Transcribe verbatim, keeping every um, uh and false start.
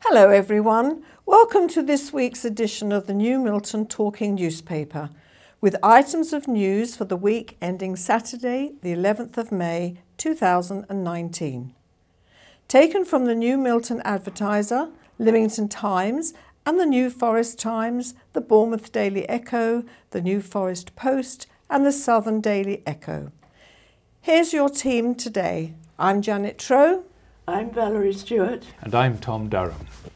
Hello everyone, welcome to this week's edition of the New Milton Talking Newspaper with items of news for the week ending Saturday the eleventh of May two thousand nineteen. Taken from the New Milton Advertiser, Lymington Times and the New Forest Times, the Bournemouth Daily Echo, the New Forest Post and the Southern Daily Echo. Here's your team today. I'm Janet Trow. I'm Valerie Stewart. And I'm Tom Durham.